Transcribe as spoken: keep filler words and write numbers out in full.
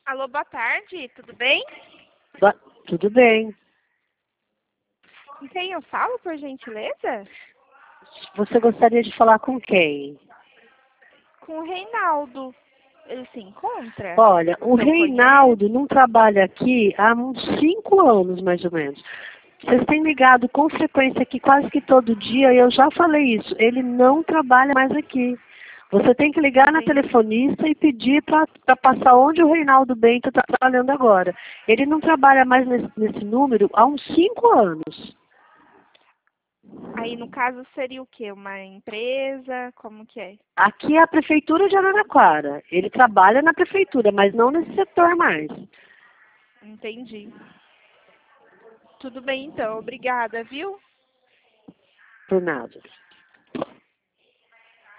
Alô, boa tarde, tudo bem? Ba- Tudo bem. Com quem eu falo, por gentileza? Você gostaria de falar com quem? Com o Reinaldo. Ele se encontra? Olha, o Eu Reinaldo não trabalha aqui há uns cinco anos, mais ou menos. Vocês têm ligado com frequência aqui quase que todo dia, e eu já falei isso. Ele não trabalha mais aqui. Você tem que ligar na Entendi. telefonista e pedir para passar onde o Reinaldo Bento está trabalhando agora. Ele não trabalha mais nesse, nesse número há uns cinco anos. Aí, no caso, seria o quê? Uma empresa? Como que é? Aqui é a prefeitura de Araraquara. Ele trabalha na prefeitura, mas não nesse setor mais. Entendi. Tudo bem, então. Obrigada, viu? Por nada.